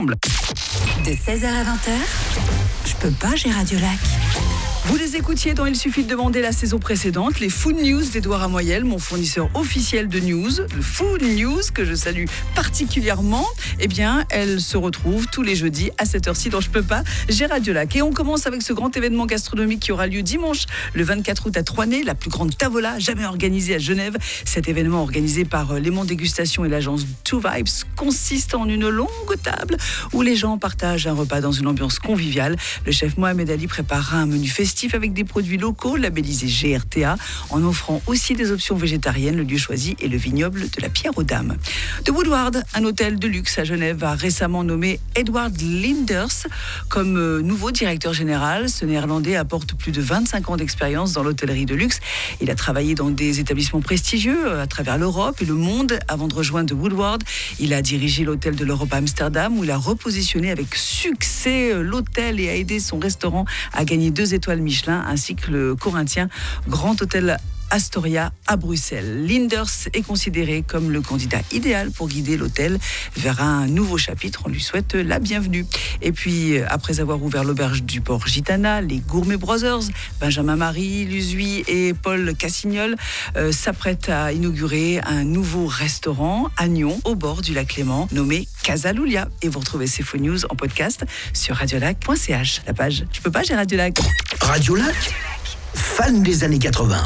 De 16h à 20h, je peux pas, j'ai Radio-Lac. Vous les écoutiez dans Il suffit de demander la saison précédente, les Food News d'Edouard Amoyel, mon fournisseur officiel de news, le Food News que je salue particulièrement. Eh bien, elle se retrouve tous les jeudis à cette heure-ci dans Je peux pas, j'ai Radio-Lac. Et on commence avec ce grand événement gastronomique qui aura lieu dimanche, le 24 août à Troisnay, la plus grande tavola jamais organisée à Genève. Cet événement organisé par Léman Dégustation et l'agence Two Vibes consiste en une longue table où les gens partagent un repas dans une ambiance conviviale. Le chef Mohamed Ali préparera un menu festif avec des produits locaux labellisés GRTA, en offrant aussi des options végétariennes. Le lieu choisi est le vignoble de la Pierre aux Dames. The Woodward, un hôtel de luxe à Genève, a récemment nommé Edward Linders comme nouveau directeur général. Ce Néerlandais apporte plus de 25 ans d'expérience dans l'hôtellerie de luxe. Il a travaillé dans des établissements prestigieux à travers l'Europe et le monde avant de rejoindre The Woodward. Il a dirigé l'hôtel de l'Europe à Amsterdam où il a repositionné avec succès l'hôtel et a aidé son restaurant à gagner 2 étoiles Michelin, ainsi que le corinthien Grand Hôtel Astoria à Bruxelles. Linders est considéré comme le candidat idéal pour guider l'hôtel vers un nouveau chapitre. On lui souhaite la bienvenue. Et puis, après avoir ouvert l'auberge du port Gitana, les Gourmet Brothers, Benjamin Marie, Luzuy et Paul Cassignol s'apprêtent à inaugurer un nouveau restaurant à Nyon, au bord du lac Léman, nommé Casa Lulia. Et vous retrouvez ces Food News en podcast sur radiolac.ch. La page Je peux pas, j'ai Radio-Lac. Radio-Lac, fan des années 80.